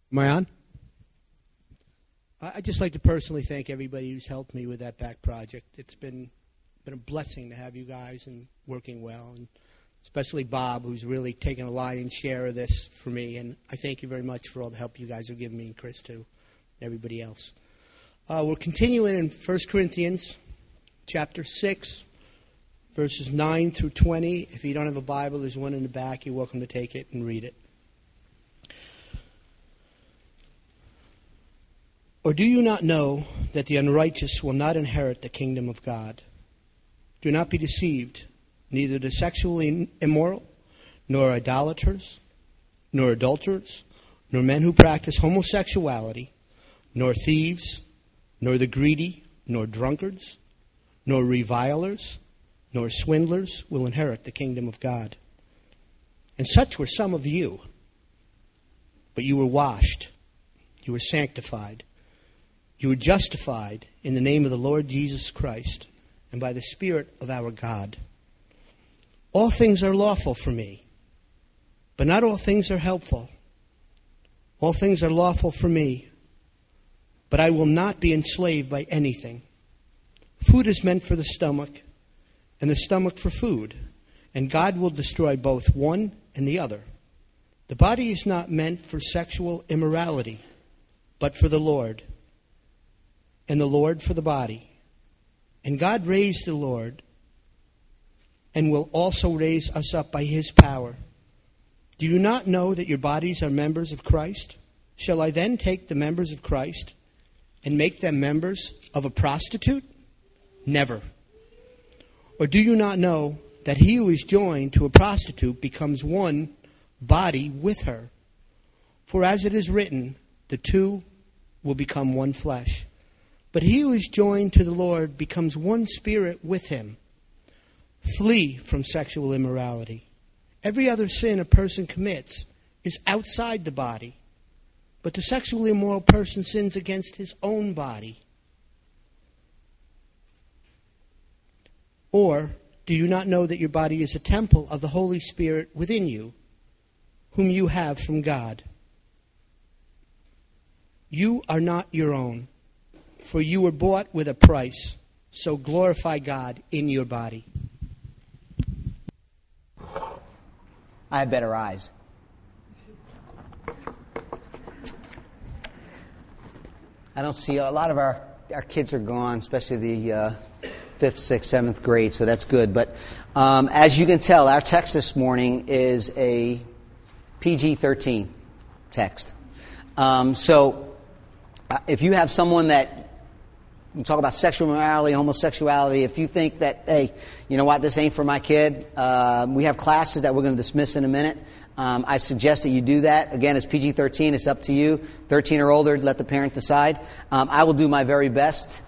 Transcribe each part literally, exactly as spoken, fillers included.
Am I on? I'd just like to personally thank everybody who's helped me with that back project. It's been been a blessing to have you guys and working well, and especially Bob, who's really taken a lion's share of this for me. And I thank you very much for all the help you guys have given me, and Chris too, and everybody else. Uh, we're continuing in First Corinthians chapter six, verses nine through twenty. If you don't have a Bible, there's one in the back. You're welcome to take it and read it. Or do you not know that the unrighteous will not inherit the kingdom of God? Do not be deceived. Neither the sexually immoral, nor idolaters, nor adulterers, nor men who practice homosexuality, nor thieves, nor the greedy, nor drunkards, nor revilers, nor swindlers will inherit the kingdom of God. And such were some of you. But you were washed, you were sanctified, you were justified in the name of the Lord Jesus Christ and by the Spirit of our God. All things are lawful for me, but not all things are helpful. All things are lawful for me, but I will not be enslaved by anything. Food is meant for the stomach, and the stomach for food, and God will destroy both one and the other. The body is not meant for sexual immorality, but for the Lord, and the Lord for the body. And God raised the Lord, and will also raise us up by his power. Do you not know that your bodies are members of Christ? Shall I then take the members of Christ and make them members of a prostitute? Never. Or do you not know that he who is joined to a prostitute becomes one body with her? For as it is written, the two will become one flesh. But he who is joined to the Lord becomes one spirit with him. Flee from sexual immorality. Every other sin a person commits is outside the body, but the sexually immoral person sins against his own body. Or do you not know that your body is a temple of the Holy Spirit within you, whom you have from God? You are not your own, for you were bought with a price, so glorify God in your body. I have better eyes. I don't see a lot of our, our kids are gone, especially the uh, fifth, sixth, seventh grade, so that's good. But um, as you can tell, our text this morning is a P G thirteen text. Um, so uh, if you have someone that we talk about sexual morality, homosexuality. If you think that, hey, you know what, this ain't for my kid, uh, we have classes that we're going to dismiss in a minute. Um, I suggest that you do that. Again, it's P G thirteen. It's up to you. thirteen or older, let the parent decide. Um, I will do my very best.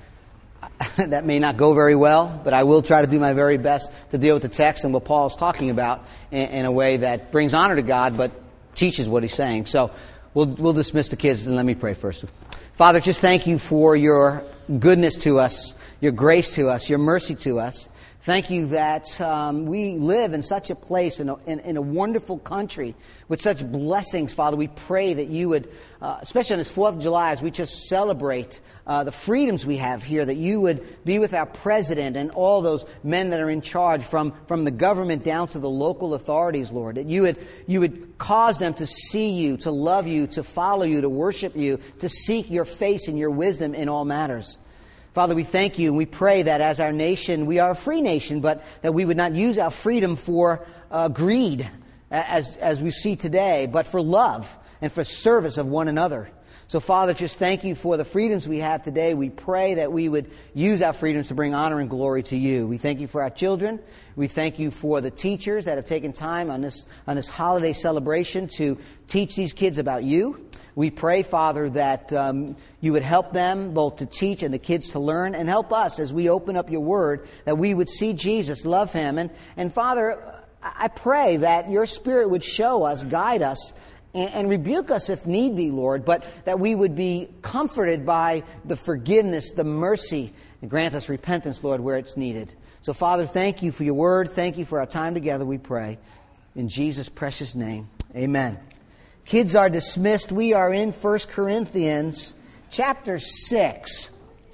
That may not go very well, but I will try to do my very best to deal with the text and what Paul is talking about in, in a way that brings honor to God, but teaches what he's saying. So we'll, we'll dismiss the kids, and let me pray first. Father, just thank you for your goodness to us, your grace to us, your mercy to us. Thank you that um, we live in such a place, in a, in, in a wonderful country with such blessings, Father. We pray that you would, uh, especially on this fourth of July, as we just celebrate uh, the freedoms we have here, that you would be with our president and all those men that are in charge, from, from the government down to the local authorities, Lord. That you would, you would cause them to see you, to love you, to follow you, to worship you, to seek your face and your wisdom in all matters. Father, we thank you and we pray that as our nation, we are a free nation, but that we would not use our freedom for uh, greed, as, as we see today, but for love and for service of one another. So, Father, just thank you for the freedoms we have today. We pray that we would use our freedoms to bring honor and glory to you. We thank you for our children. We thank you for the teachers that have taken time on this, on this holiday celebration to teach these kids about you. We pray, Father, that um, you would help them both to teach and the kids to learn, and help us as we open up your word, that we would see Jesus, love him. And, and Father, I pray that your Spirit would show us, guide us, and, and rebuke us if need be, Lord, but that we would be comforted by the forgiveness, the mercy, and grant us repentance, Lord, where it's needed. So, Father, thank you for your word. Thank you for our time together, we pray. In Jesus' precious name, amen. Kids are dismissed. We are in First Corinthians chapter six.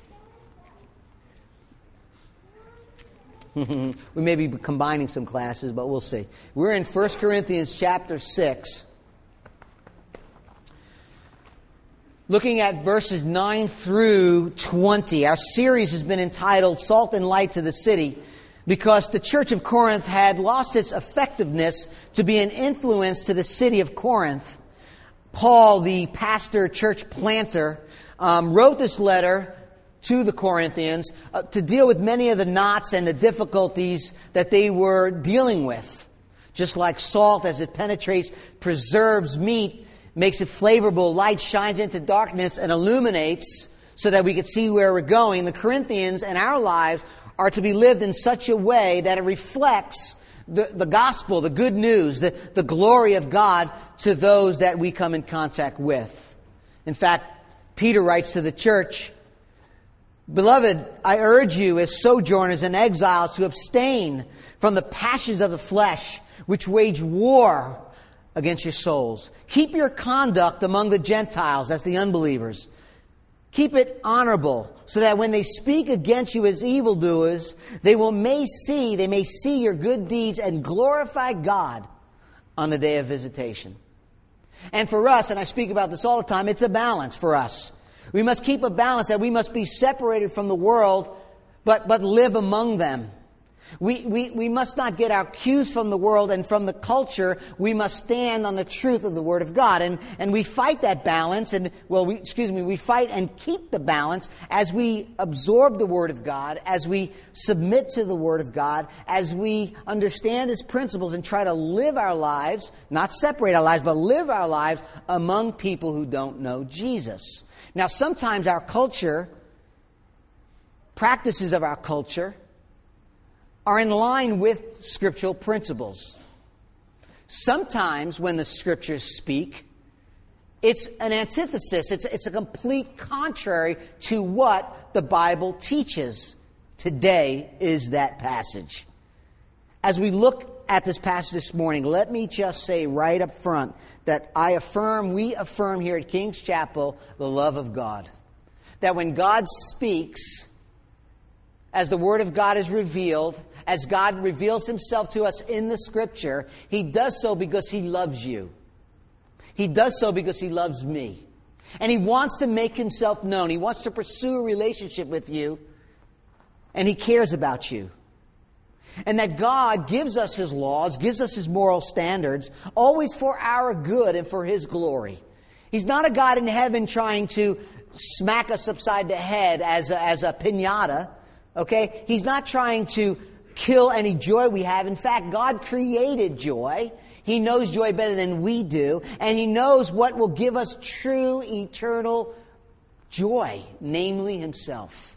We may be combining some classes, but we'll see. We're in First Corinthians chapter six. Looking at verses nine through twenty. Our series has been entitled Salt and Light to the City, because the church of Corinth had lost its effectiveness to be an influence to the city of Corinth. Paul, the pastor, church planter, um, wrote this letter to the Corinthians uh, to deal with many of the knots and the difficulties that they were dealing with. Just like salt, as it penetrates, preserves meat, makes it flavorful, light shines into darkness and illuminates so that we can see where we're going. The Corinthians and our lives are to be lived in such a way that it reflects the, the gospel, the good news, the, the glory of God to those that we come in contact with. In fact, Peter writes to the church, "Beloved, I urge you as sojourners and exiles to abstain from the passions of the flesh, which wage war against your souls. Keep your conduct among the Gentiles," that's the unbelievers. "Keep it honorable, so that when they speak against you as evildoers, they will may see, they may see your good deeds and glorify God on the day of visitation." And for us, and I speak about this all the time, it's a balance for us. We must keep a balance that we must be separated from the world, but, but live among them. We, we, we must not get our cues from the world and from the culture. We must stand on the truth of the Word of God. And, and we fight that balance, and, well, we, excuse me, we fight and keep the balance as we absorb the Word of God, as we submit to the Word of God, as we understand His principles and try to live our lives, not separate our lives, but live our lives among people who don't know Jesus. Now, sometimes our culture, practices of our culture, are in line with scriptural principles. Sometimes when the scriptures speak, it's an antithesis. It's, it's a complete contrary to what the Bible teaches. Today is that passage. As we look at this passage this morning, let me just say right up front that I affirm, we affirm here at King's Chapel, the love of God. That when God speaks, as the Word of God is revealed, as God reveals Himself to us in the Scripture, He does so because He loves you. He does so because He loves me. And He wants to make Himself known. He wants to pursue a relationship with you. And He cares about you. And that God gives us His laws, gives us His moral standards, always for our good and for His glory. He's not a God in heaven trying to smack us upside the head as a, as a piñata. Okay? He's not trying to kill any joy we have. In fact, God created joy. He knows joy better than we do. And He knows what will give us true, eternal joy, namely Himself.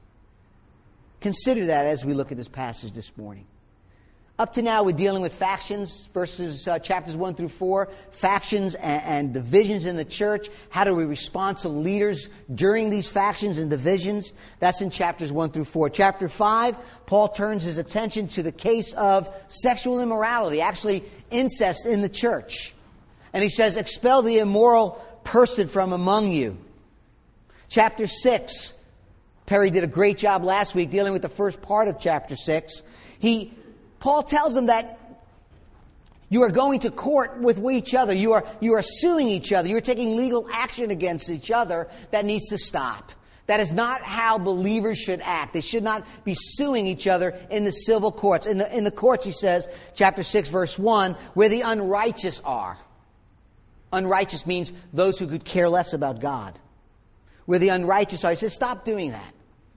Consider that as we look at this passage this morning. Up to now, we're dealing with factions, verses uh, chapters one through four, factions and, and divisions in the church. How do we respond to leaders during these factions and divisions? That's in chapters one through four. Chapter five, Paul turns his attention to the case of sexual immorality, actually incest in the church. And he says, expel the immoral person from among you. Chapter six, Perry did a great job last week dealing with the first part of chapter six. He Paul tells them that you are going to court with each other. You are, you are suing each other. You are taking legal action against each other. That needs to stop. That is not how believers should act. They should not be suing each other in the civil courts. In the, in the courts, he says, chapter six, verse one, where the unrighteous are. Unrighteous means those who could care less about God. Where the unrighteous are. He says, stop doing that.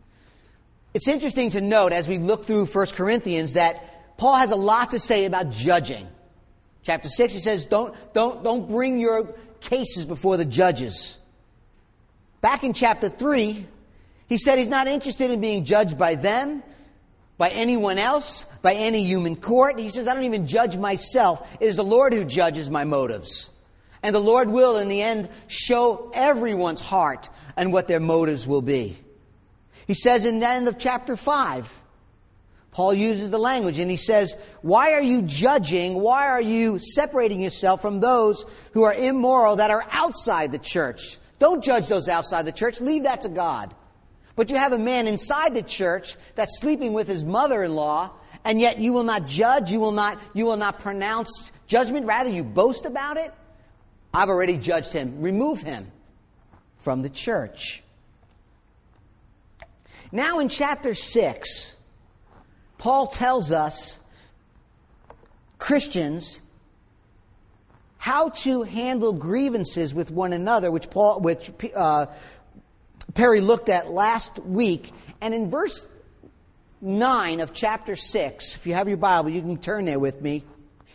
It's interesting to note as we look through First Corinthians that Paul has a lot to say about judging. Chapter six, he says, don't, don't, don't bring your cases before the judges. Back in chapter three, he said he's not interested in being judged by them, by anyone else, by any human court. He says, I don't even judge myself. It is the Lord who judges my motives. And the Lord will, in the end, show everyone's heart and what their motives will be. He says in the end of chapter five, Paul uses the language and he says, why are you judging? Why are you separating yourself from those who are immoral that are outside the church? Don't judge those outside the church. Leave that to God. But you have a man inside the church that's sleeping with his mother-in-law, and yet you will not judge, you will not, you will not pronounce judgment. Rather, you boast about it. I've already judged him. Remove him from the church. Now in chapter six, Paul tells us, Christians, how to handle grievances with one another, which Paul, which uh, Perry looked at last week. And in verse nine of chapter six, if you have your Bible, you can turn there with me.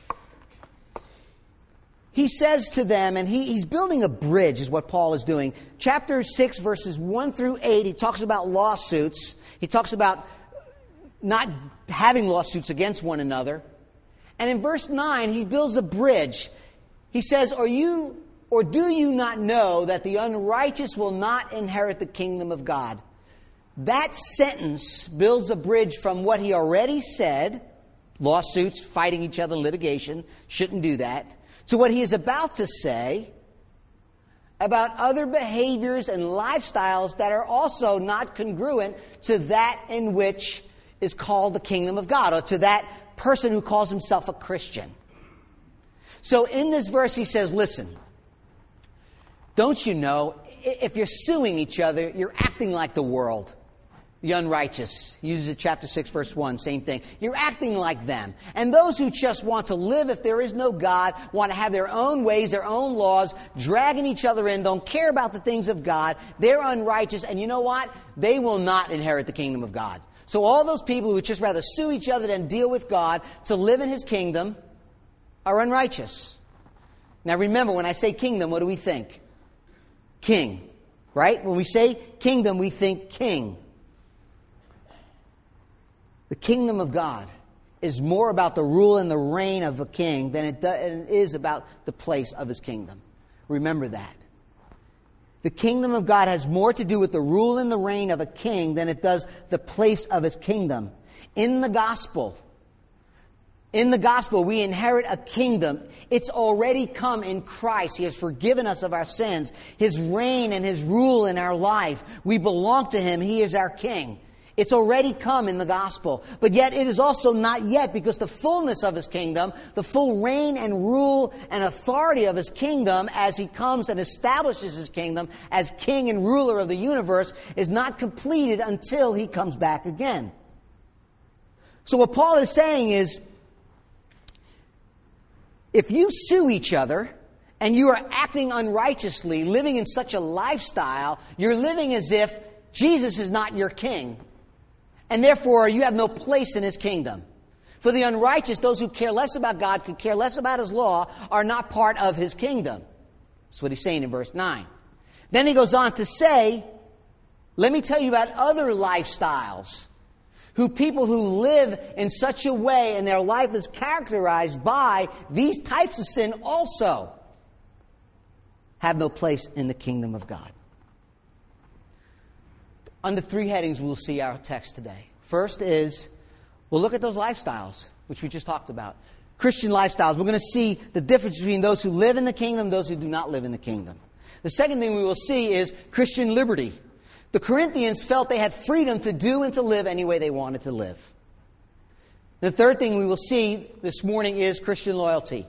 He says to them, and he, he's building a bridge, is what Paul is doing. Chapter six, verses one through eight, he talks about lawsuits. He talks about not having lawsuits against one another. And in verse nine, he builds a bridge. He says, Are you, or do you not know that the unrighteous will not inherit the kingdom of God? That sentence builds a bridge from what he already said, lawsuits, fighting each other, litigation, shouldn't do that, to what he is about to say about other behaviors and lifestyles that are also not congruent to that in which is called the kingdom of God, or to that person who calls himself a Christian. So in this verse he says, listen, don't you know, if you're suing each other, you're acting like the world. The unrighteous. He uses it chapter six, verse one, same thing. You're acting like them. And those who just want to live if there is no God, want to have their own ways, their own laws, dragging each other in, don't care about the things of God, they're unrighteous. And you know what? They will not inherit the kingdom of God. So all those people who would just rather sue each other than deal with God to live in His kingdom are unrighteous. Now remember, when I say kingdom, what do we think? King. Right? When we say kingdom, we think king. The kingdom of God is more about the rule and the reign of a king than it, do, it is about the place of His kingdom. Remember that. The kingdom of God has more to do with the rule and the reign of a king than it does the place of His kingdom. In the gospel, in the gospel, we inherit a kingdom. It's already come in Christ. He has forgiven us of our sins. His reign and His rule in our life. We belong to Him. He is our king. It's already come in the gospel. But yet it is also not yet, because the fullness of His kingdom, the full reign and rule and authority of His kingdom as He comes and establishes His kingdom as king and ruler of the universe, is not completed until He comes back again. So what Paul is saying is, if you sue each other and you are acting unrighteously, living in such a lifestyle, you're living as if Jesus is not your king. And therefore, you have no place in His kingdom. For the unrighteous, those who care less about God, could care less about His law, are not part of His kingdom. That's what he's saying in verse nine. Then he goes on to say, let me tell you about other lifestyles. Who people who live in such a way and their life is characterized by these types of sin also have no place in the kingdom of God. Under three headings, we'll see our text today. First is, we'll look at those lifestyles, which we just talked about. Christian lifestyles. We're going to see the difference between those who live in the kingdom and those who do not live in the kingdom. The second thing we will see is Christian liberty. The Corinthians felt they had freedom to do and to live any way they wanted to live. The third thing we will see this morning is Christian loyalty.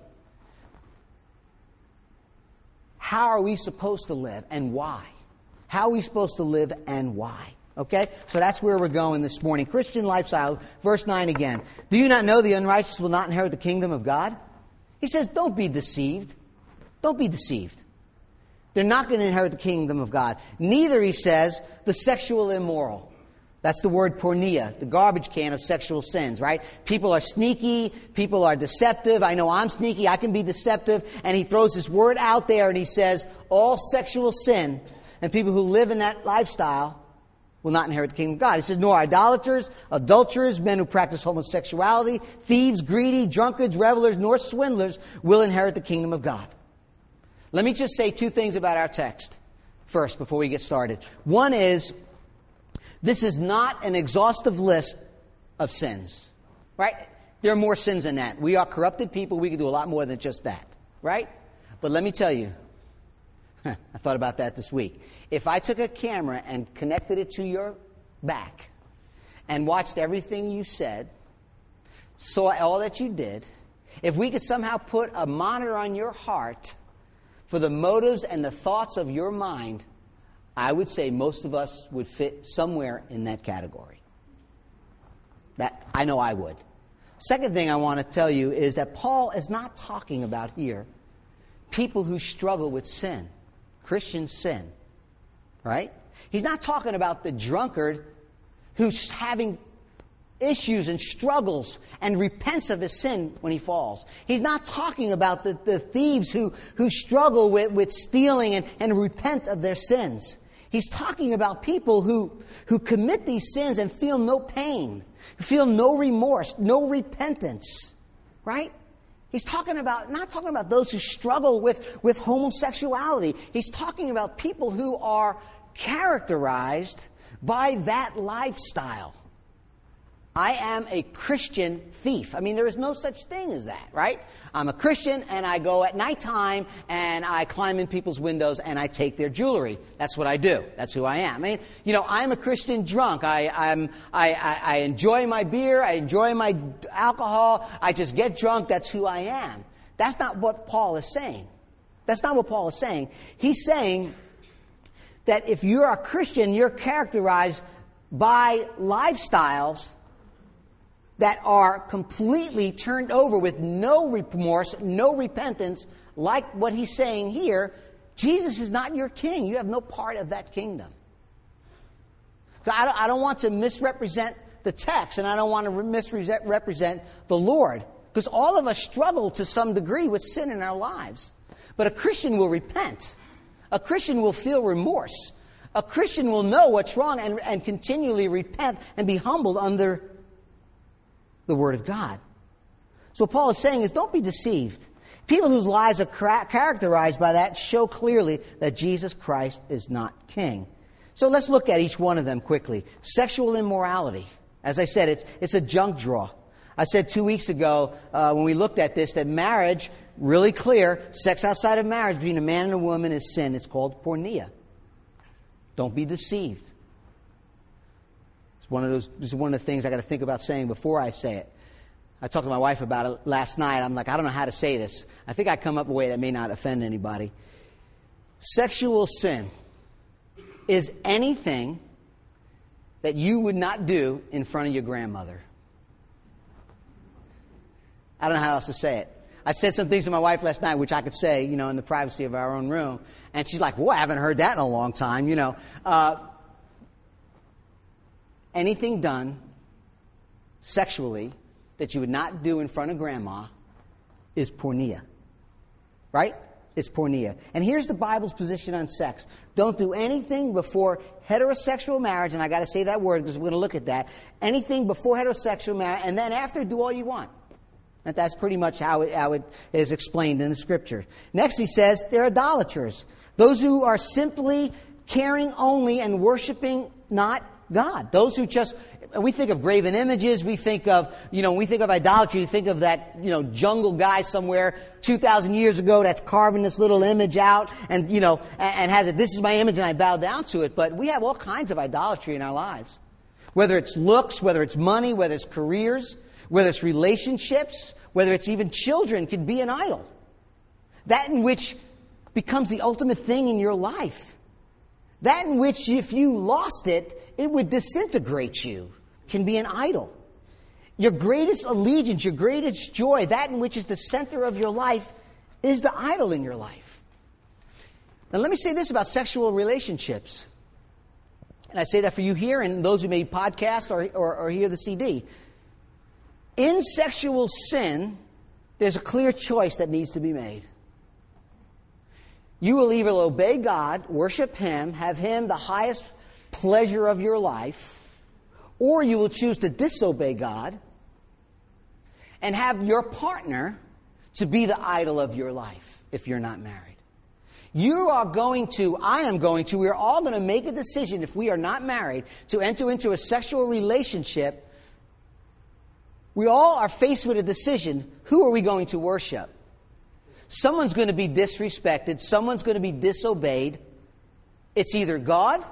How are we supposed to live and why? How are we supposed to live and why? Okay? So that's where we're going this morning. Christian lifestyle, verse nine again. Do you not know the unrighteous will not inherit the kingdom of God? He says, don't be deceived. Don't be deceived. They're not going to inherit the kingdom of God. Neither, he says, the sexual immoral. That's the word porneia, the garbage can of sexual sins, right? People are sneaky. People are deceptive. I know I'm sneaky. I can be deceptive. And he throws this word out there and he says, all sexual sin and people who live in that lifestyle will not inherit the kingdom of God. He says, nor idolaters, adulterers, men who practice homosexuality, thieves, greedy, drunkards, revelers, nor swindlers will inherit the kingdom of God. Let me just say two things about our text first before we get started. One is, this is not an exhaustive list of sins, right? There are more sins than that. We are corrupted people. We can do a lot more than just that, right? But let me tell you, I thought about that this week. If I took a camera and connected it to your back and watched everything you said, saw all that you did, if we could somehow put a monitor on your heart for the motives and the thoughts of your mind, I would say most of us would fit somewhere in that category. That I know I would. Second thing I want to tell you is that Paul is not talking about here people who struggle with sin, Christian sin, right? He's not talking about the drunkard who's having issues and struggles and repents of his sin when he falls. He's not talking about the, the thieves who, who struggle with, with stealing and, and repent of their sins. He's talking about people who, who commit these sins and feel no pain, feel no remorse, no repentance, right? He's talking about, not talking about those who struggle with, with homosexuality. He's talking about people who are characterized by that lifestyle. I am a Christian thief. I mean, there is no such thing as that, right? I'm a Christian and I go at nighttime and I climb in people's windows and I take their jewelry. That's what I do. That's who I am. I mean, you know, I'm a Christian drunk. I, I'm, I, I, I enjoy my beer. I enjoy my alcohol. I just get drunk. That's who I am. That's not what Paul is saying. That's not what Paul is saying. He's saying that if you're a Christian, you're characterized by lifestyles that are completely turned over with no remorse, no repentance, like what he's saying here. Jesus is not your king. You have no part of that kingdom. I don't, I don't want to misrepresent the text, and I don't want to misrepresent the Lord, because all of us struggle to some degree with sin in our lives. But a Christian will repent. A Christian will feel remorse. A Christian will know what's wrong and, and continually repent and be humbled under the Word of God. So what Paul is saying is, don't be deceived. People whose lives are cra- characterized by that show clearly that Jesus Christ is not king. So let's look at each one of them quickly. Sexual immorality. As I said, it's, it's a junk drawer. I said two weeks ago uh, when we looked at this that marriage, really clear, sex outside of marriage between a man and a woman is sin. It's called porneia. Don't be deceived. It's one of those. This is one of the things I got to think about saying before I say it. I talked to my wife about it last night. I'm like, I don't know how to say this. I think I come up with a way that may not offend anybody. Sexual sin is anything that you would not do in front of your grandmother. I don't know how else to say it. I said some things to my wife last night, which I could say, you know, in the privacy of our own room. And she's like, well, I haven't heard that in a long time, you know. Uh, anything done sexually that you would not do in front of grandma is porneia. Right? It's porneia. And here's the Bible's position on sex. Don't do anything before heterosexual marriage, and I got to say that word because we're going to look at that. Anything before heterosexual marriage, and then after, do all you want. And that's pretty much how it, how it is explained in the Scripture. Next, he says they're idolaters. Those who are simply caring only and worshiping not God. Those who just, we think of graven images, we think of, you know, we think of idolatry, we think of that, you know, jungle guy somewhere two thousand years ago that's carving this little image out and, you know, and, and has it, this is my image and I bow down to it. But we have all kinds of idolatry in our lives. Whether it's looks, whether it's money, whether it's careers, whether it's relationships, whether it's even children, could be an idol. That in which becomes the ultimate thing in your life. That in which, if you lost it, it would disintegrate you, can be an idol. Your greatest allegiance, your greatest joy, that in which is the center of your life, is the idol in your life. Now let me say this about sexual relationships. And I say that for you here and those who may podcast or, or, or hear the C D. In sexual sin, there's a clear choice that needs to be made. You will either obey God, worship Him, have Him the highest pleasure of your life, or you will choose to disobey God and have your partner to be the idol of your life if you're not married. You are going to, I am going to, we are all going to make a decision if we are not married to enter into a sexual relationship We all are faced with a decision. Who are we going to worship? Someone's going to be disrespected. Someone's going to be disobeyed. It's either God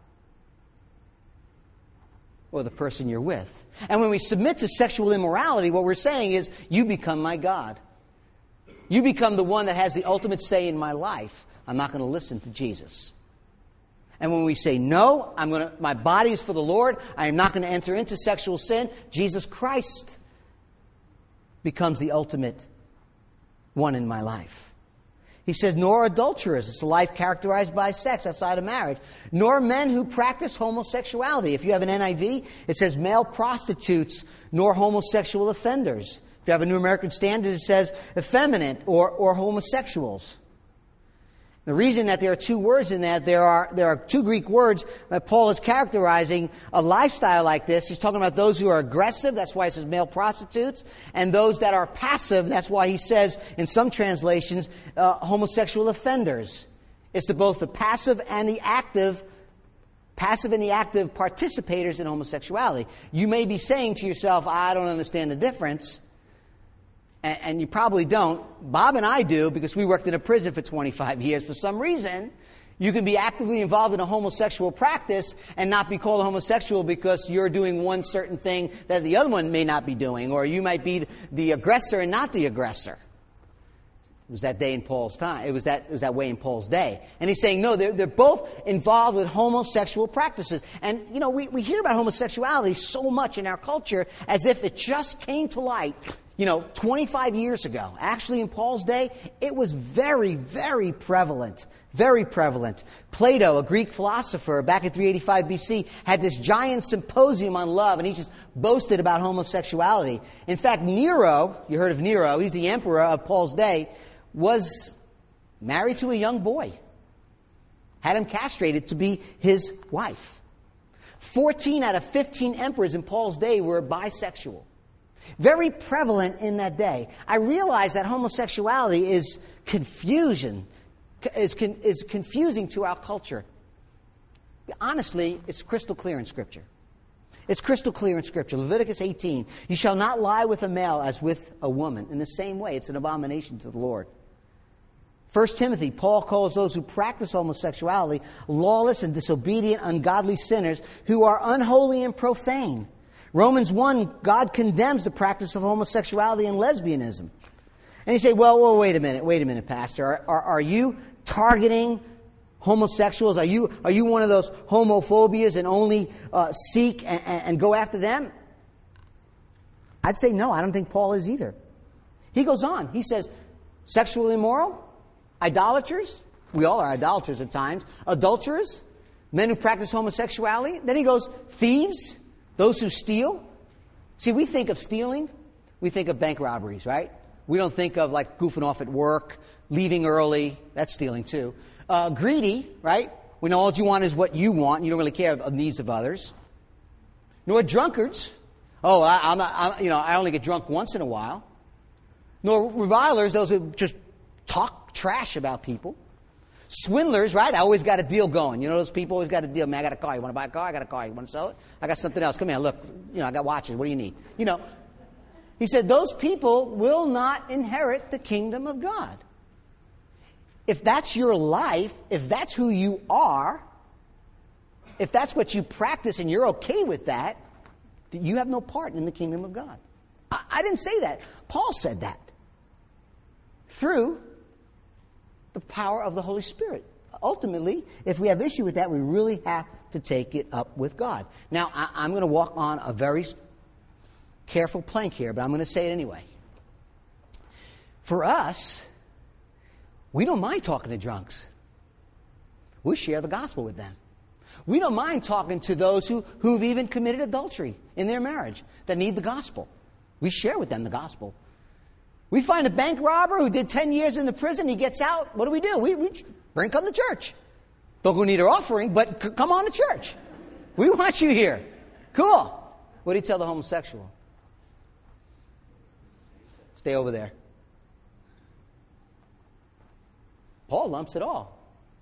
or the person you're with. And when we submit to sexual immorality, what we're saying is, you become my God. You become the one that has the ultimate say in my life. I'm not going to listen to Jesus. And when we say, no, I'm going to, my body is for the Lord, I am not going to enter into sexual sin, Jesus Christ becomes the ultimate one in my life. He says, nor adulterers. It's a life characterized by sex outside of marriage. Nor men who practice homosexuality. If you have an N I V, it says male prostitutes, nor homosexual offenders. If you have a New American Standard, it says effeminate or, or homosexuals. The reason that there are two words in that, there are there are two Greek words that Paul is characterizing a lifestyle like this. He's talking about those who are aggressive, that's why he says male prostitutes, and those that are passive, that's why he says, in some translations, uh, homosexual offenders. It's to both the passive and the active, passive and the active participators in homosexuality. You may be saying to yourself, I don't understand the difference. And you probably don't. Bob and I do, because we worked in a prison for twenty-five years. For some reason, you can be actively involved in a homosexual practice and not be called a homosexual because you're doing one certain thing that the other one may not be doing. Or you might be the aggressor and not the aggressor. It was that day in Paul's time. It was that, it was that way in Paul's day. And he's saying, no, they're, they're both involved with homosexual practices. And, you know, we, we hear about homosexuality so much in our culture as if it just came to light, you know, twenty-five years ago. Actually, in Paul's day, it was very, very prevalent. Very prevalent. Plato, a Greek philosopher, back in three eighty-five B C, had this giant symposium on love, and he just boasted about homosexuality. In fact, Nero, you heard of Nero, he's the emperor of Paul's day, was married to a young boy. Had him castrated to be his wife. fourteen out of fifteen emperors in Paul's day were bisexual. Very prevalent in that day. I realize that homosexuality is confusion, is, con, is confusing to our culture. Honestly, it's crystal clear in Scripture. It's crystal clear in Scripture. Leviticus eighteen, you shall not lie with a male as with a woman. In the same way, it's an abomination to the Lord. First Timothy, Paul calls those who practice homosexuality lawless and disobedient, ungodly sinners who are unholy and profane. Romans one, God condemns the practice of homosexuality and lesbianism. And you say, well, well, wait a minute, wait a minute, Pastor. Are, are, are you targeting homosexuals? Are you are you one of those homophobias and only uh, seek and, and go after them? I'd say no, I don't think Paul is either. He goes on. He says, sexually immoral, idolaters, we all are idolaters at times, adulterers, men who practice homosexuality. Then he goes, thieves, those who steal. See, we think of stealing, we think of bank robberies, right? We don't think of like goofing off at work, leaving early. That's stealing too. Uh, greedy, right? When all you want is what you want, and you don't really care of the needs of others. Nor drunkards. Oh, I, I'm not, I'm, you know, I only get drunk once in a while. Nor revilers, those who just talk trash about people. Swindlers, right? I always got a deal going. You know those people always got a deal. Man, I got a car. You want to buy a car? I got a car. You want to sell it? I got something else. Come here, look. You know, I got watches. What do you need? You know, he said those people will not inherit the kingdom of God. If that's your life, if that's who you are, if that's what you practice and you're okay with that, you have no part in the kingdom of God. I, I didn't say that. Paul said that. Through the power of the Holy Spirit. Ultimately, if we have issue with that, we really have to take it up with God. Now, I, I'm going to walk on a very careful plank here, but I'm going to say it anyway. For us, we don't mind talking to drunks. We share the gospel with them. We don't mind talking to those who, who've even committed adultery in their marriage that need the gospel. We share with them the gospel. We find a bank robber who did ten years in the prison. He gets out. What do we do? We, we bring him to church. Don't go need our offering, but c- come on to church. We want you here. Cool. What do you tell the homosexual? Stay over there. Paul lumps it all.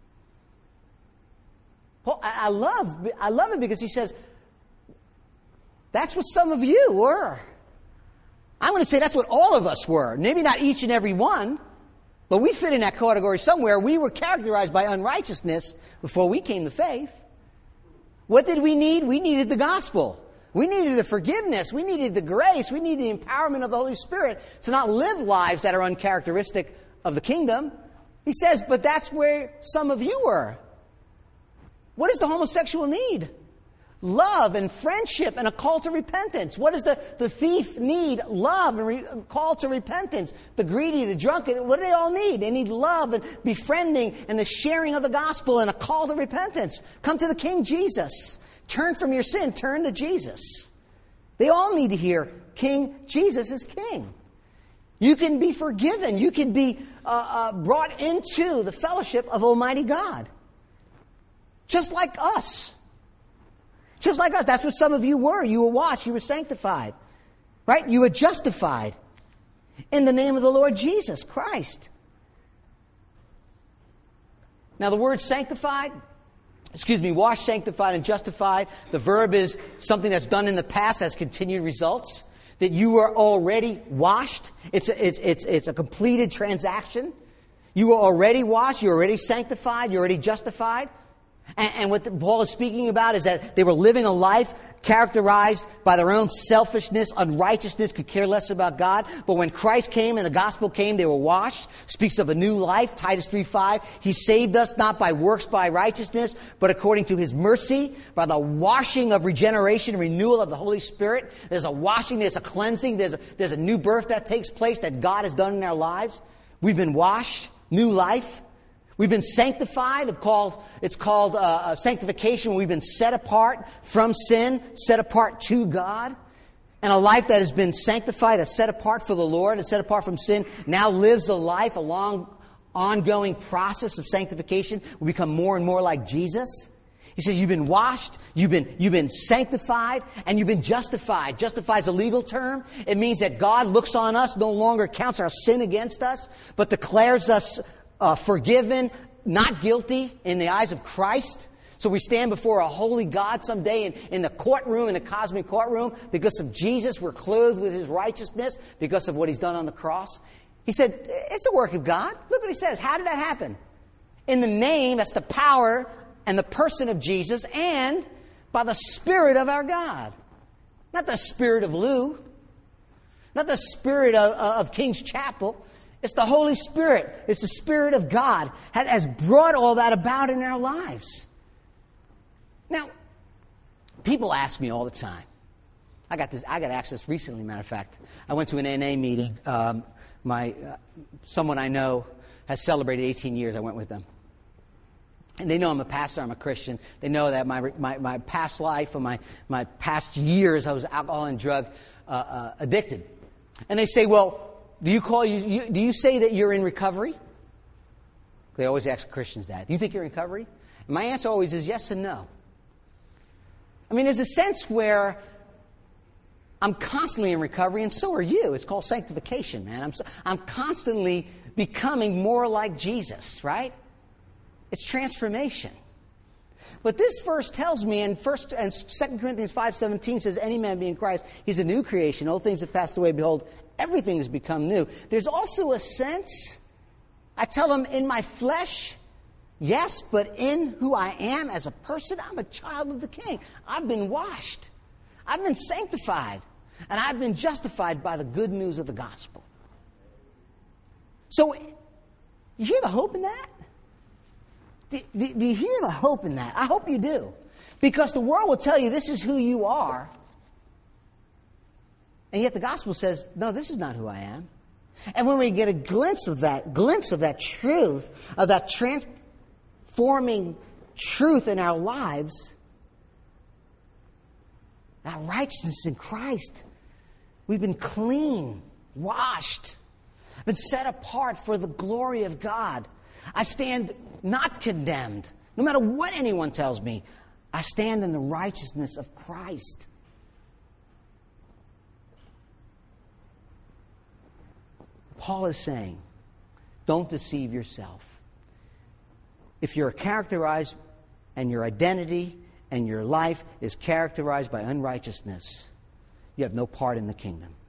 Paul, I, I love, I love it because he says, that's what some of you were. I'm going to say that's what all of us were. Maybe not each and every one, but we fit in that category somewhere. We were characterized by unrighteousness before we came to faith. What did we need? We needed the gospel. We needed the forgiveness. We needed the grace. We needed the empowerment of the Holy Spirit to not live lives that are uncharacteristic of the kingdom. He says, but that's where some of you were. What does the homosexual need? Love and friendship and a call to repentance. What does the, the thief need? Love and re, call to repentance. The greedy, the drunken, what do they all need? They need love and befriending and the sharing of the gospel and a call to repentance. Come to the King Jesus. Turn from your sin. Turn to Jesus. They all need to hear King Jesus is King. You can be forgiven. You can be uh, uh, brought into the fellowship of Almighty God. Just like us. Just like us. That's what some of you were. You were washed. You were sanctified. Right? You were justified in the name of the Lord Jesus Christ. Now the word sanctified, excuse me, washed, sanctified, and justified, the verb is something that's done in the past, has continued results. That you were already washed. It's a, it's, it's, it's a completed transaction. You were already washed. You're already sanctified. You're already justified. And, and what the, Paul is speaking about is that they were living a life characterized by their own selfishness, unrighteousness, could care less about God. But when Christ came and the gospel came, they were washed. Speaks of a new life, Titus three five. He saved us not by works by righteousness, but according to His mercy, by the washing of regeneration, renewal of the Holy Spirit. There's a washing, there's a cleansing, there's a, there's a new birth that takes place that God has done in our lives. We've been washed, new life. We've been sanctified. It's called, it's called uh, sanctification. We've been set apart from sin, set apart to God. And a life that has been sanctified, that's set apart for the Lord and set apart from sin, now lives a life, a long, ongoing process of sanctification. We become more and more like Jesus. He says you've been washed, you've been, you've been sanctified, and you've been justified. Justified is a legal term. It means that God looks on us, no longer counts our sin against us, but declares us Uh, forgiven, not guilty in the eyes of Christ. So we stand before a holy God someday in, in the courtroom, in the cosmic courtroom. Because of Jesus, we're clothed with His righteousness because of what He's done on the cross. He said, it's a work of God. Look what He says. How did that happen? In the name, that's the power and the person of Jesus, and by the Spirit of our God. Not the spirit of Lou. Not the spirit of, of King's Chapel. It's the Holy Spirit. It's the Spirit of God that has brought all that about in our lives. Now, people ask me all the time. I got this. I got asked this recently. Matter of fact, I went to an N A meeting. Um, my uh, someone I know has celebrated eighteen years. I went with them, and they know I'm a pastor. I'm a Christian. They know that my my, my past life or my my past years, I was alcohol and drug uh, uh, addicted, and they say, well. Do you call you, you? Do you say that you're in recovery? They always ask Christians that. Do you think you're in recovery? And my answer always is yes and no. I mean, there's a sense where I'm constantly in recovery, and so are you. It's called sanctification, man. I'm I'm constantly becoming more like Jesus, right? It's transformation. But this verse tells me, and First and Second Corinthians five seventeen says, "Any man be in Christ, he's a new creation. Old things have passed away. Behold, everything has become new." There's also a sense, I tell them, in my flesh, yes, but in who I am as a person, I'm a child of the King. I've been washed. I've been sanctified. And I've been justified by the good news of the gospel. So, you hear the hope in that? Do, do, do you hear the hope in that? I hope you do. Because the world will tell you this is who you are. And yet the gospel says, no, this is not who I am. And when we get a glimpse of that, glimpse of that truth, of that transforming truth in our lives, that righteousness in Christ, we've been clean, washed, been set apart for the glory of God. I stand not condemned. No matter what anyone tells me, I stand in the righteousness of Christ. Paul is saying, don't deceive yourself. If you're characterized and your identity and your life is characterized by unrighteousness, you have no part in the kingdom.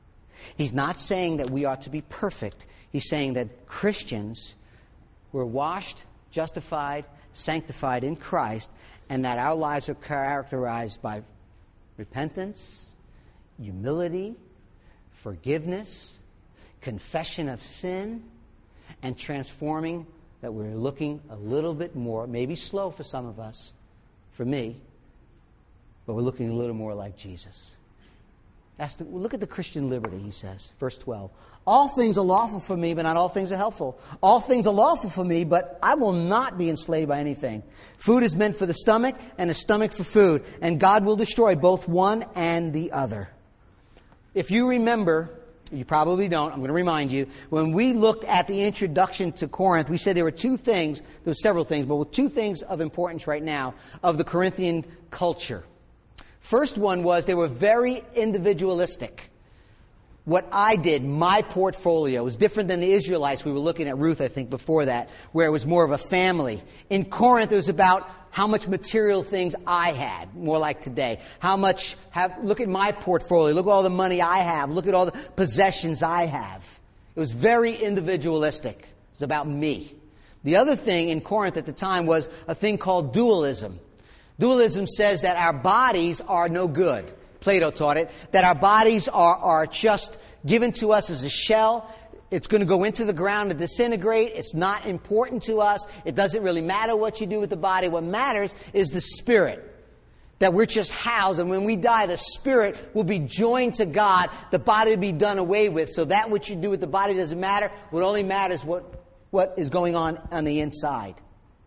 He's not saying that we ought to be perfect. He's saying that Christians were washed, justified, sanctified in Christ, and that our lives are characterized by repentance, humility, forgiveness, confession of sin, and transforming, that we're looking a little bit more, maybe slow for some of us, for me, but we're looking a little more like Jesus. That's the, look at the Christian liberty, he says, verse twelve. All things are lawful for me, but not all things are helpful. All things are lawful for me, but I will not be enslaved by anything. Food is meant for the stomach, and the stomach for food, and God will destroy both one and the other. If you remember, you probably don't, I'm going to remind you, when we looked at the introduction to Corinth, we said there were two things, there were several things, but two things of importance right now of the Corinthian culture. First one was they were very individualistic. What I did, my portfolio, was different than the Israelites. We were looking at Ruth, I think, before that, where it was more of a family. In Corinth, it was about how much material things I had, more like today. How much, have, look at my portfolio, look at all the money I have, look at all the possessions I have. It was very individualistic. It was about me. The other thing in Corinth at the time was a thing called dualism. Dualism says that our bodies are no good. Plato taught it. That our bodies are, are just given to us as a shell. It's going to go into the ground and disintegrate. It's not important to us. It doesn't really matter what you do with the body. What matters is the spirit. That we're just housed. And when we die, the spirit will be joined to God. The body will be done away with. So that what you do with the body doesn't matter. What only matters is what, what is going on on the inside.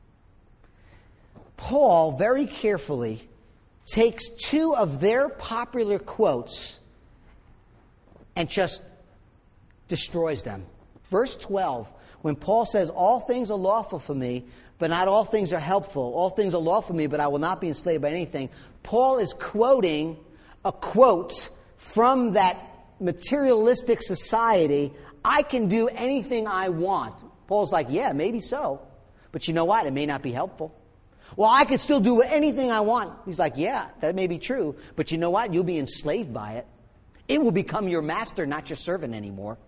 Paul very carefully takes two of their popular quotes and just destroys them. Verse twelve, when Paul says, all things are lawful for me, but not all things are helpful. All things are lawful for me, but I will not be enslaved by anything. Paul is quoting a quote from that materialistic society. I can do anything I want. Paul's like, yeah, maybe so. But you know what? It may not be helpful. Well, I can still do anything I want. He's like, yeah, that may be true. But you know what? You'll be enslaved by it. It will become your master, not your servant anymore.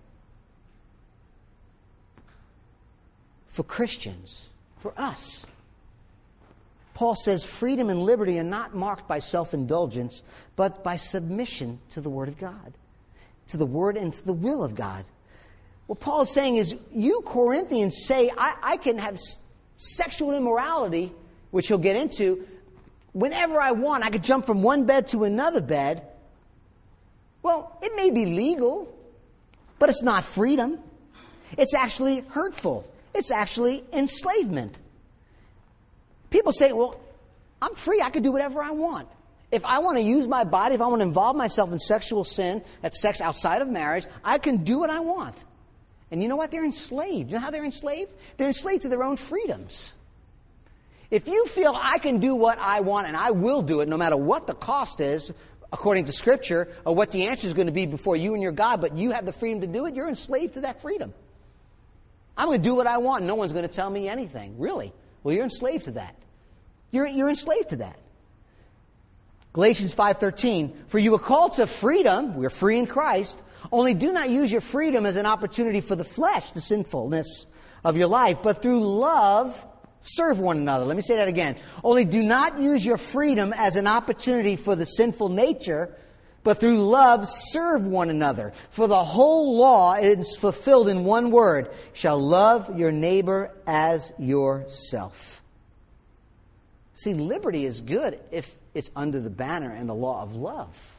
For Christians, for us, Paul says freedom and liberty are not marked by self-indulgence, but by submission to the Word of God, to the Word and to the will of God. What Paul is saying is, you Corinthians say, I, I can have s- sexual immorality, which he'll get into, whenever I want. I could jump from one bed to another bed. Well, it may be legal, but it's not freedom. It's actually hurtful. It's actually enslavement. People say, well, I'm free. I can do whatever I want. If I want to use my body, if I want to involve myself in sexual sin, that's sex outside of marriage, I can do what I want. And you know what? They're enslaved. You know how they're enslaved? They're enslaved to their own freedoms. If you feel I can do what I want and I will do it no matter what the cost is, according to Scripture, or what the answer is going to be before you and your God, but you have the freedom to do it, you're enslaved to that freedom. I'm going to do what I want. No one's going to tell me anything. Really? Well, you're enslaved to that. You're, you're enslaved to that. Galatians five thirteen, for you are called to freedom, we're free in Christ, only do not use your freedom as an opportunity for the flesh, the sinfulness of your life, but through love serve one another. Let me say that again. Only do not use your freedom as an opportunity for the sinful nature, but through love serve one another. For the whole law is fulfilled in one word, shall love your neighbor as yourself. See, liberty is good if it's under the banner and the law of love.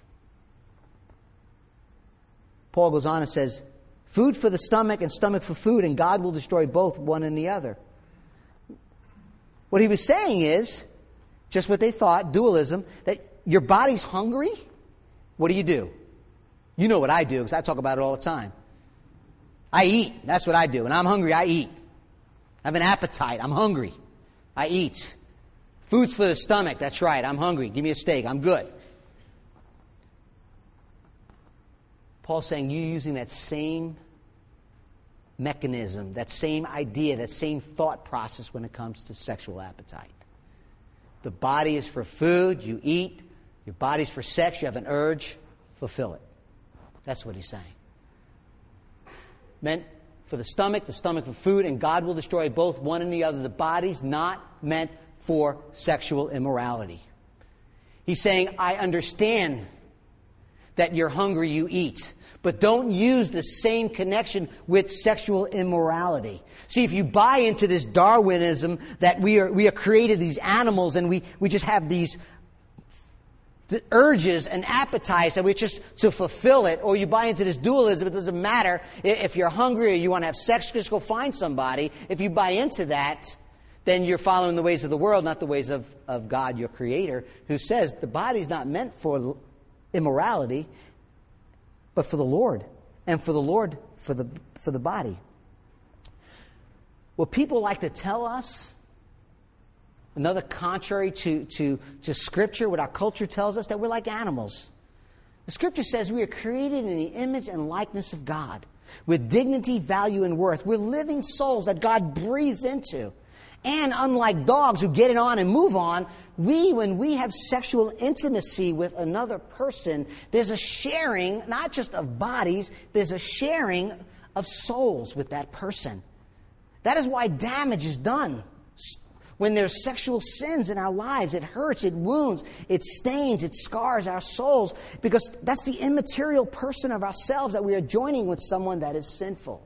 Paul goes on and says, food for the stomach and stomach for food, and God will destroy both one and the other. What he was saying is, just what they thought, dualism, that your body's hungry. What do you do? You know what I do, because I talk about it all the time. I eat. That's what I do. When I'm hungry, I eat. I have an appetite. I'm hungry. I eat. Food's for the stomach. That's right. I'm hungry. Give me a steak. I'm good. Paul's saying you're using that same mechanism, that same idea, that same thought process when it comes to sexual appetite. The body is for food. You eat. Your body's for sex. You have an urge. Fulfill it. That's what he's saying. meant for the stomach, the stomach for food, and God will destroy both one and the other. The body's not meant for sexual immorality. He's saying, I understand that you're hungry, you eat. But don't use the same connection with sexual immorality. See, if you buy into this Darwinism that we are we are created these animals and we, we just have these urges and appetites and we just to fulfill it, or you buy into this dualism, it doesn't matter if you're hungry or you want to have sex, just go find somebody. If you buy into that, then you're following the ways of the world, not the ways of, of God, your Creator, who says the body's not meant for immorality, but for the Lord, and for the Lord for the for the body. What people like to tell us, another contrary to, to, to Scripture, what our culture tells us, that we're like animals. The Scripture says we are created in the image and likeness of God, with dignity, value, and worth. We're living souls that God breathes into. And unlike dogs who get it on and move on, we, when we have sexual intimacy with another person, there's a sharing, not just of bodies, there's a sharing of souls with that person. That is why damage is done. When there's sexual sins in our lives, it hurts, it wounds, it stains, it scars our souls, because that's the immaterial person of ourselves that we are joining with someone that is sinful.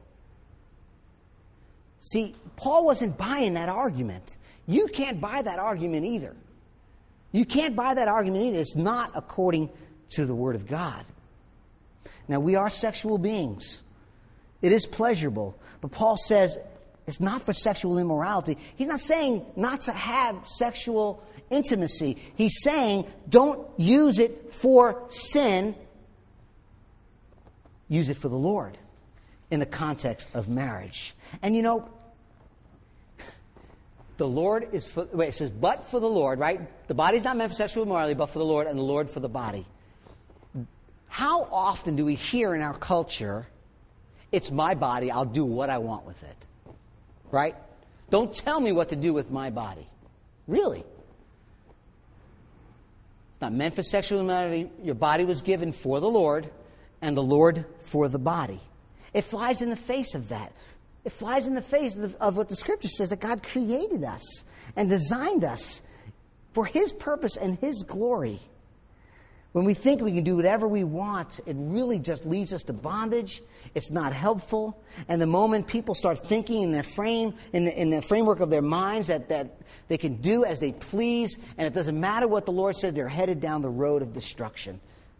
See, Paul wasn't buying that argument. You can't buy that argument either. You can't buy that argument either. It's not according to the Word of God. Now, we are sexual beings. It is pleasurable. But Paul says it's not for sexual immorality. He's not saying not to have sexual intimacy. He's saying don't use it for sin. Use it for the Lord in the context of marriage. And you know, the Lord is for, wait, it says, but for the Lord, right? The body's not meant for sexual immorality, but for the Lord, and the Lord for the body. How often do we hear in our culture, it's my body, I'll do what I want with it? Right? Don't tell me what to do with my body. Really? It's not meant for sexual immorality. Your body was given for the Lord, and the Lord for the body. It flies in the face of that. It flies in the face of, the, of what the Scripture says, that God created us and designed us for His purpose and His glory. When we think we can do whatever we want, it really just leads us to bondage. It's not helpful. And the moment people start thinking in their frame, in the, in the framework of their minds that, that they can do as they please, and it doesn't matter what the Lord says, they're headed down the road of destruction.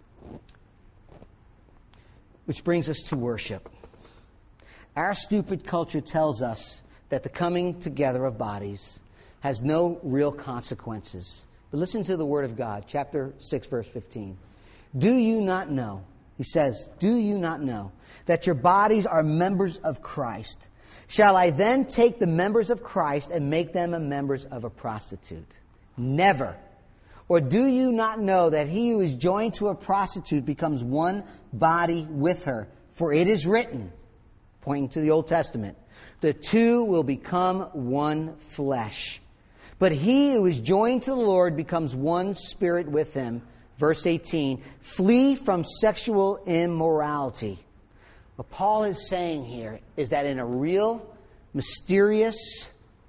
Which brings us to worship. Our stupid culture tells us that the coming together of bodies has no real consequences. But listen to the Word of God, chapter six, verse fifteen. Do you not know, he says, do you not know that your bodies are members of Christ? Shall I then take the members of Christ and make them a members of a prostitute? Never. Or do you not know that he who is joined to a prostitute becomes one body with her? For it is written, pointing to the Old Testament, the two will become one flesh. But he who is joined to the Lord becomes one spirit with him. Verse eighteen, flee from sexual immorality. What Paul is saying here is that in a real, mysterious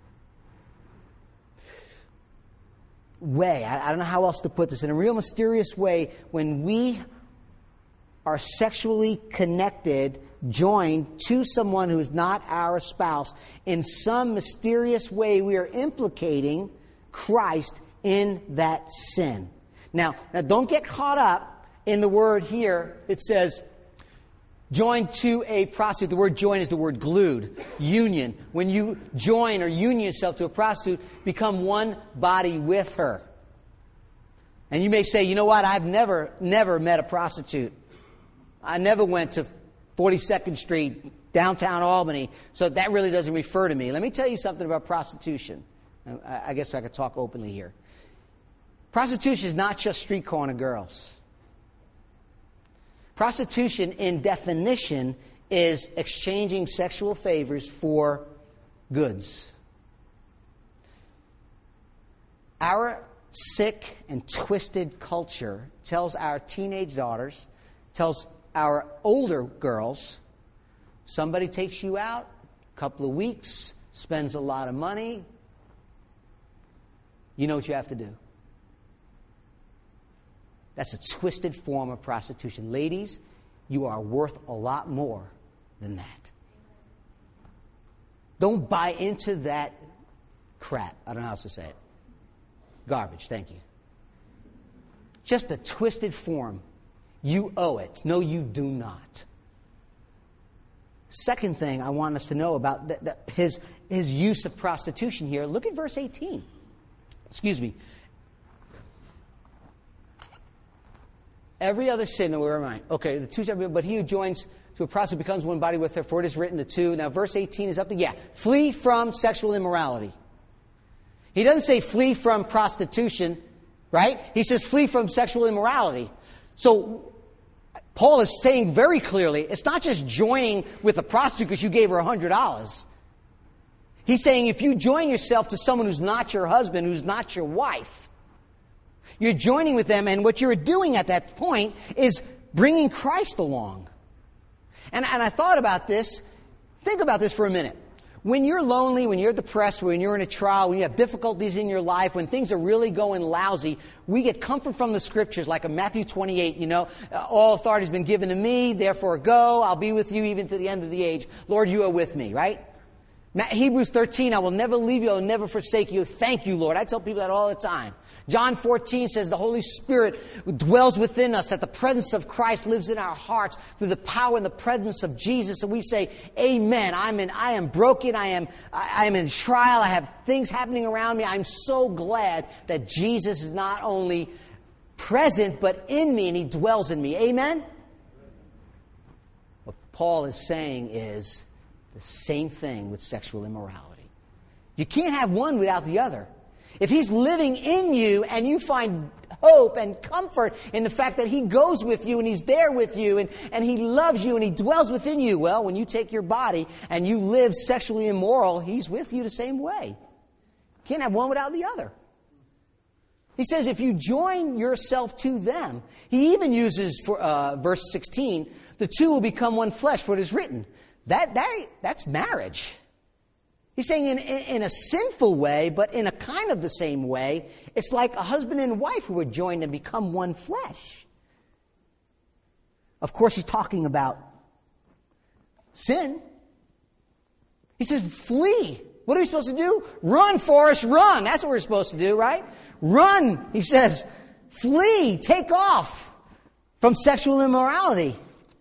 way, I, I don't know how else to put this, in a real mysterious way, when we are sexually connected, joined to someone who is not our spouse, in some mysterious way we are implicating Christ in that sin. Now, now don't get caught up in the word here. It says, joined to a prostitute. The word join is the word glued, union. When you join or union yourself to a prostitute, become one body with her. And you may say, you know what, I've never, never met a prostitute. I never went to forty-second Street, downtown Albany, so that really doesn't refer to me. Let me tell you something about prostitution. I guess I could talk openly here. Prostitution is not just street corner girls. Prostitution, in definition, is exchanging sexual favors for goods. Our sick and twisted culture tells our teenage daughters, tells our older girls, Somebody takes you out, a couple of weeks, spends a lot of money. You know what you have to do. That's a twisted form of prostitution. Ladies, you are worth a lot more than that. Don't buy into that crap. I don't know how else to say it. Garbage, thank you. Just a twisted form. You owe it. No, you do not. Second thing I want us to know about the, the, his, his use of prostitution here, look at verse eighteen. Excuse me. Every other sin, where am I? Okay, the two separate, but he who joins to a prostitute becomes one body with her, for it is written the two. Now, verse eighteen is up to, yeah, flee from sexual immorality. He doesn't say flee from prostitution, right? He says flee from sexual immorality. So, Paul is saying very clearly, it's not just joining with a prostitute because you gave her one hundred dollars. He's saying if you join yourself to someone who's not your husband, who's not your wife, you're joining with them, and what you're doing at that point is bringing Christ along. And, and I thought about this. Think about this for a minute. When you're lonely, when you're depressed, when you're in a trial, when you have difficulties in your life, when things are really going lousy, we get comfort from the Scriptures, like in Matthew twenty-eight, you know, all authority has been given to me, therefore go, I'll be with you even to the end of the age. Lord, you are with me, right? Hebrews thirteen, I will never leave you, I will never forsake you. Thank you, Lord. I tell people that all the time. John fourteen says the Holy Spirit dwells within us, that the presence of Christ lives in our hearts through the power and the presence of Jesus. And we say, Amen. I'm in, I am broken. I am, I, I am in trial. I have things happening around me. I'm so glad that Jesus is not only present, but in me, and He dwells in me. Amen? What Paul is saying is the same thing with sexual immorality. You can't have one without the other. If He's living in you and you find hope and comfort in the fact that He goes with you and He's there with you and, and He loves you and He dwells within you, well, when you take your body and you live sexually immoral, He's with you the same way. You can't have one without the other. He says if you join yourself to them, he even uses for uh, verse sixteen, the two will become one flesh, for it is written. That, that That's marriage. He's saying in, in, in a sinful way, but in a kind of the same way, it's like a husband and wife who are joined and become one flesh. Of course, he's talking about sin. He says, flee. What are we supposed to do? Run, Forrest, run. That's what we're supposed to do, right? Run, he says. Flee, take off from sexual immorality.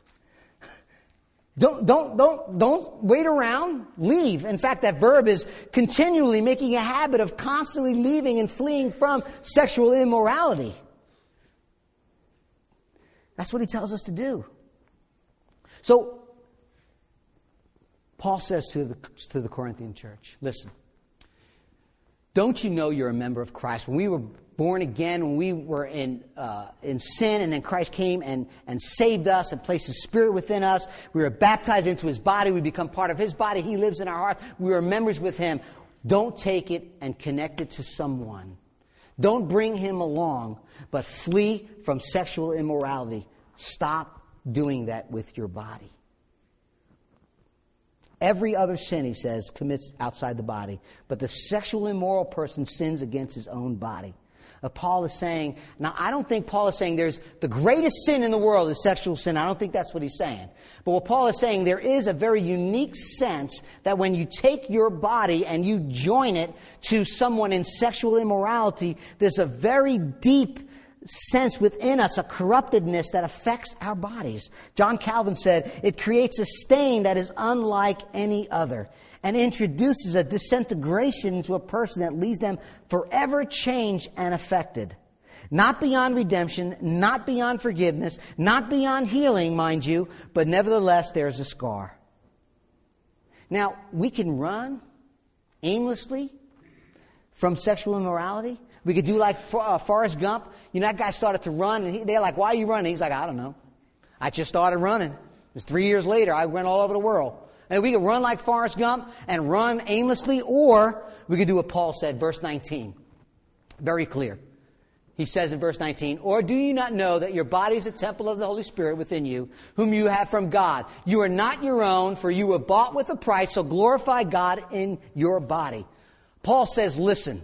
Don't, don't, don't, don't wait around. Leave. In fact, that verb is continually making a habit of constantly leaving and fleeing from sexual immorality. That's what he tells us to do. So, Paul says to the, to the Corinthian church, listen, don't you know you're a member of Christ? When we were born again, when we were in uh, in sin, and then Christ came and, and saved us and placed His Spirit within us. We were baptized into His body. We become part of His body. He lives in our heart. We are members with Him. Don't take it and connect it to someone. Don't bring him along, but flee from sexual immorality. Stop doing that with your body. Every other sin, he says, commits outside the body. But the sexual immoral person sins against his own body. Uh, Paul is saying, now I don't think Paul is saying there's the greatest sin in the world is sexual sin. I don't think that's what he's saying. But what Paul is saying, there is a very unique sense that when you take your body and you join it to someone in sexual immorality, there's a very deep sense within us, a corruptedness that affects our bodies. John Calvin said, it creates a stain that is unlike any other and introduces a disintegration into a person that leaves them forever changed and affected. Not beyond redemption, not beyond forgiveness, not beyond healing, mind you, but nevertheless there's a scar. Now, we can run aimlessly from sexual immorality. We could do like uh, Forrest Gump. You know, that guy started to run, and he, they're like, why are you running? He's like, I don't know. I just started running. It was three years later. I went all over the world. And we could run like Forrest Gump and run aimlessly, or we could do what Paul said, verse nineteen. Very clear. he says in verse nineteen, or do you not know that your body is a temple of the Holy Spirit within you, whom you have from God? You are not your own, for you were bought with a price, so glorify God in your body. Paul says, listen,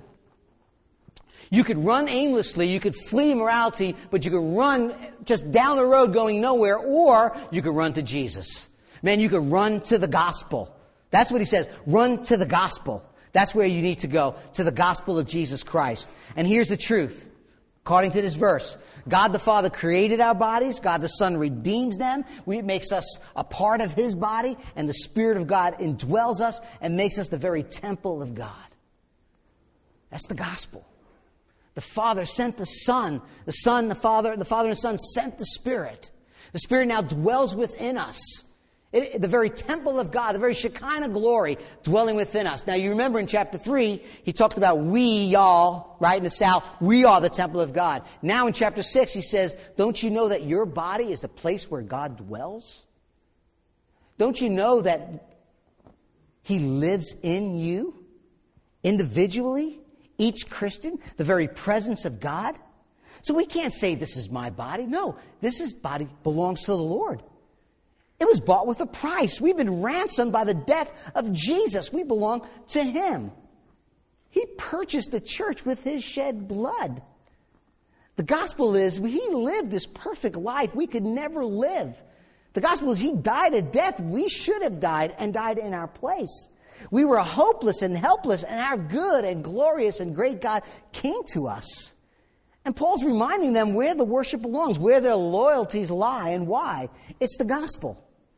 you could run aimlessly, you could flee immorality, but you could run just down the road going nowhere, or you could run to Jesus. Man, you could run to the gospel. That's what he says, run to the gospel. That's where you need to go, to the gospel of Jesus Christ. And here's the truth. According to this verse, God the Father created our bodies. God the Son redeems them. It makes us a part of His body. And the Spirit of God indwells us and makes us the very temple of God. That's the gospel. The Father sent the Son. The Son, the Father, the Father and the Son sent the Spirit. The Spirit now dwells within us. It, the very temple of God, the very Shekinah glory dwelling within us. Now you remember in chapter three, he talked about we, y'all, right in the south, we are the temple of God. Now in chapter six, he says, don't you know that your body is the place where God dwells? Don't you know that He lives in you individually? Each Christian, the very presence of God. So we can't say this is my body. No, this is body belongs to the Lord. It was bought with a price. We've been ransomed by the death of Jesus. We belong to Him. He purchased the church with His shed blood. The gospel is He lived this perfect life we could never live. The gospel is He died a death we should have died and died in our place. We were hopeless and helpless, and our good and glorious and great God came to us. And Paul's reminding them where the worship belongs, where their loyalties lie, and why. It's the gospel.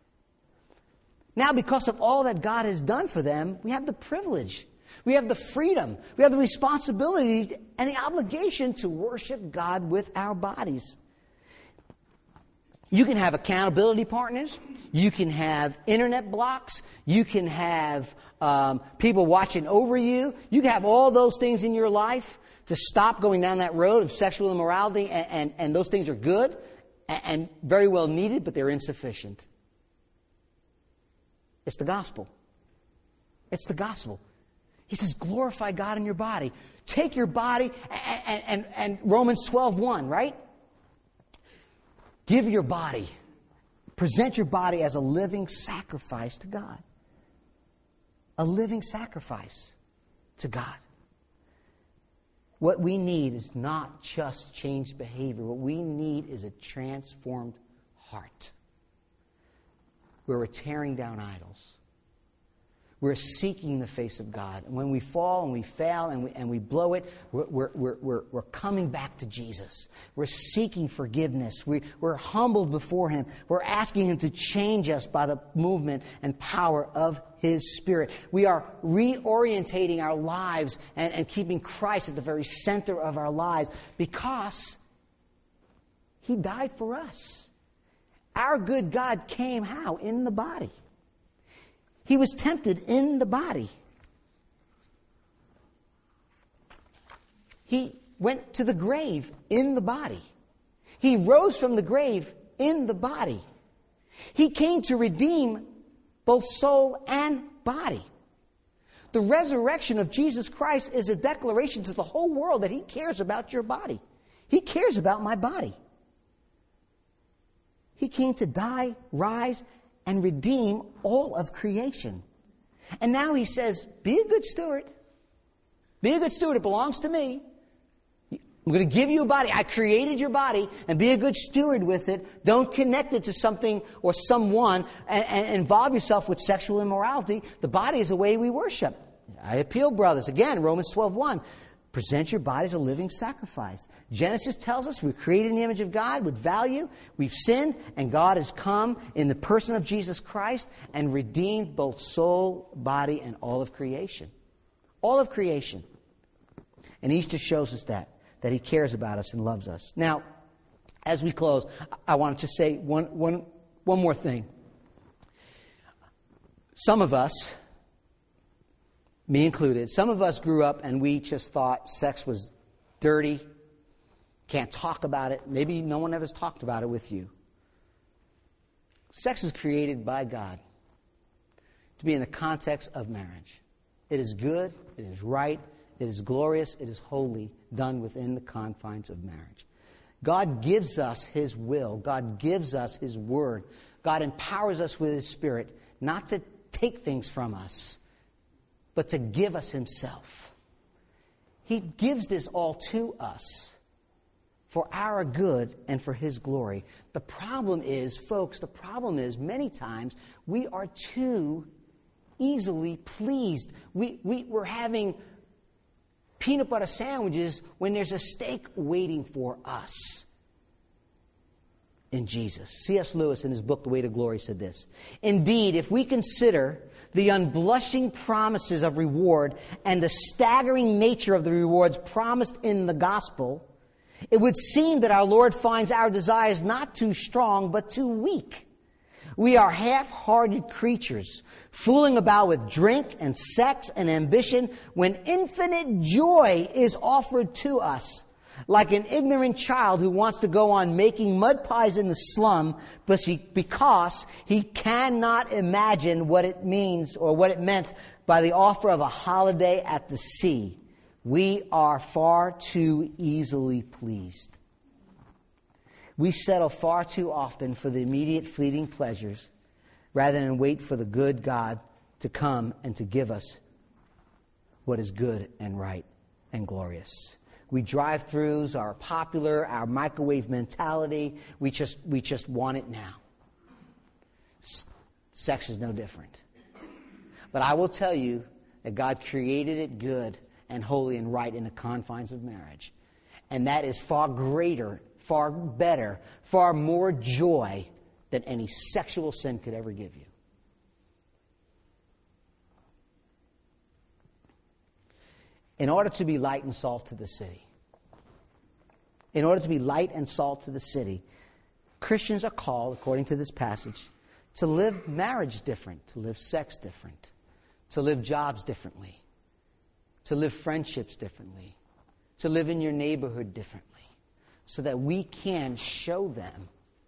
Now, because of all that God has done for them, we have the privilege, we have the freedom, we have the responsibility and the obligation to worship God with our bodies. You can have accountability partners. You can have internet blocks. You can have um, people watching over you. You can have all those things in your life to stop going down that road of sexual immorality. And, and, and those things are good and, and very well needed, but they're insufficient. It's the gospel. It's the gospel. He says, glorify God in your body. Take your body, and, and, and, and Romans twelve one, right? Give your body, present your body as a living sacrifice to God. A living sacrifice to God. What we need is not just changed behavior. What we need is a transformed heart. Where we're tearing down idols. We're seeking the face of God. And when we fall and we fail and we, and we blow it, we're, we're, we're, we're coming back to Jesus. We're seeking forgiveness. We, we're humbled before Him. We're asking Him to change us by the movement and power of His Spirit. We are reorientating our lives and, and keeping Christ at the very center of our lives because He died for us. Our good God came how? In the body. He was tempted in the body. He went to the grave in the body. He rose from the grave in the body. He came to redeem both soul and body. The resurrection of Jesus Christ is a declaration to the whole world that He cares about your body. He cares about my body. He came to die, rise, and redeem all of creation. And now He says, be a good steward. Be a good steward. It belongs to me. I'm going to give you a body. I created your body, and be a good steward with it. Don't connect it to something or someone and, and involve yourself with sexual immorality. The body is the way we worship. I appeal, brothers. Again, Romans twelve one. Present your body as a living sacrifice. Genesis tells us we're created in the image of God with value. We've sinned, and God has come in the person of Jesus Christ and redeemed both soul, body, and all of creation. All of creation. And Easter shows us that, that He cares about us and loves us. Now, as we close, I want to say one, one, one more thing. Some of us, me included, some of us grew up and we just thought sex was dirty, can't talk about it. Maybe no one ever has talked about it with you. Sex is created by God to be in the context of marriage. It is good, it is right, It is glorious. It is holy, done within the confines of marriage. God gives us His will. God gives us His word. God empowers us with His Spirit, not to take things from us, but to give us Himself. He gives this all to us for our good and for His glory. The problem is, folks, the problem is many times we are too easily pleased. We, we, we're having peanut butter sandwiches when there's a steak waiting for us in Jesus. C S Lewis in his book, The Way to Glory, said this: "Indeed, if we consider the unblushing promises of reward and the staggering nature of the rewards promised in the gospel, it would seem that our Lord finds our desires not too strong, but too weak. We are half-hearted creatures, fooling about with drink and sex and ambition when infinite joy is offered to us. Like an ignorant child who wants to go on making mud pies in the slum but he, because he cannot imagine what it means or what it meant by the offer of a holiday at the sea. We are far too easily pleased. We settle far too often for the immediate fleeting pleasures rather than wait for the good God to come and to give us what is good and right and glorious. We drive-thrus are popular, our microwave mentality, we just, we just want it now. S- sex is no different. But I will tell you that God created it good and holy and right in the confines of marriage. And that is far greater, far better, far more joy than any sexual sin could ever give you. In order to be light and salt to the city, in order to be light and salt to the city, Christians are called, according to this passage, to live marriage different, to live sex different, to live jobs differently, to live friendships differently, to live in your neighborhood differently, so that we can show them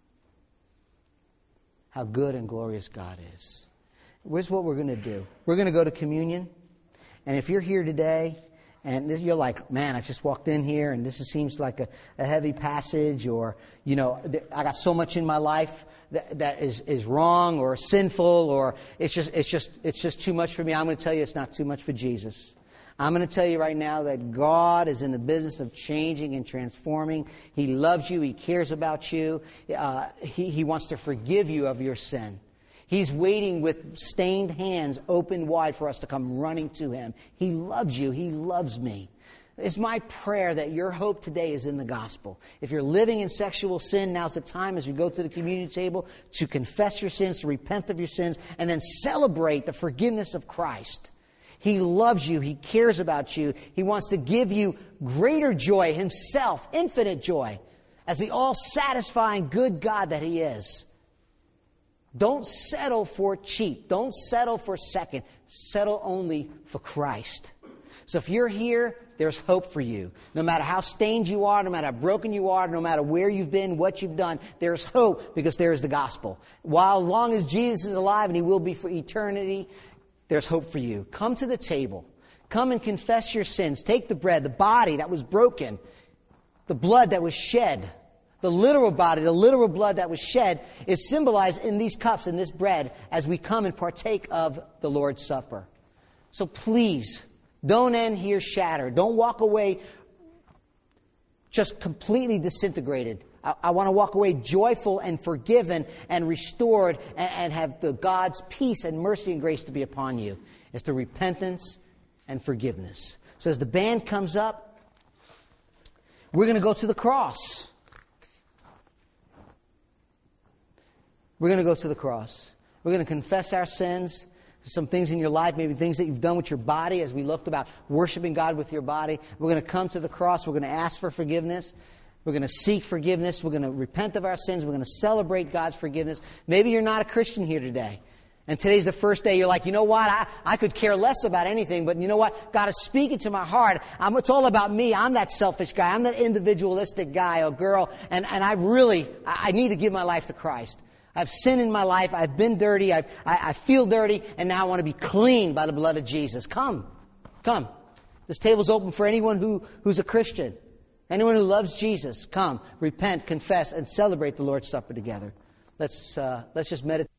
how good and glorious God is. Here's what we're going to do. We're going to go to communion. And if you're here today and you're like, man, I just walked in here and this seems like a, a heavy passage, or, you know, I got so much in my life that, that is, is wrong or sinful, or it's just, it's just, it's just too much for me. I'm going to tell you it's not too much for Jesus. I'm going to tell you right now that God is in the business of changing and transforming. He loves you. He cares about you. Uh, he, he wants to forgive you of your sin. He's waiting with stained hands open wide for us to come running to Him. He loves you. He loves me. It's my prayer that your hope today is in the gospel. If you're living in sexual sin, now's the time as we go to the communion table to confess your sins, to repent of your sins, and then celebrate the forgiveness of Christ. He loves you. He cares about you. He wants to give you greater joy Himself, infinite joy, as the all-satisfying good God that He is. Don't settle for cheap. Don't settle for second. Settle only for Christ. So if you're here, there's hope for you. No matter how stained you are, no matter how broken you are, no matter where you've been, what you've done, there's hope because there is the gospel. While long as Jesus is alive, and He will be for eternity, there's hope for you. Come to the table. Come and confess your sins. Take the bread, the body that was broken, the blood that was shed. The literal body, the literal blood that was shed is symbolized in these cups, in this bread, as we come and partake of the Lord's Supper. So please, don't end here shattered. Don't walk away just completely disintegrated. I, I want to walk away joyful and forgiven and restored and, and have the God's peace and mercy and grace to be upon you. It's the repentance and forgiveness. So as the band comes up, we're going to go to the cross. We're going to go to the cross. We're going to confess our sins. Some things in your life, maybe things that you've done with your body, as we looked about worshiping God with your body. We're going to come to the cross. We're going to ask for forgiveness. We're going to seek forgiveness. We're going to repent of our sins. We're going to celebrate God's forgiveness. Maybe you're not a Christian here today. And today's the first day you're like, you know what? I, I could care less about anything, but you know what? God is speaking to my heart. I'm, it's all about me. I'm that selfish guy. I'm that individualistic guy or girl. And, and I really, I, I need to give my life to Christ. I've sinned in my life. I've been dirty. I've, I, I feel dirty. And now I want to be clean by the blood of Jesus. Come. Come. This table's open for anyone who, who's a Christian. Anyone who loves Jesus. Come, repent, confess, and celebrate the Lord's Supper together. Let's, uh, let's just meditate.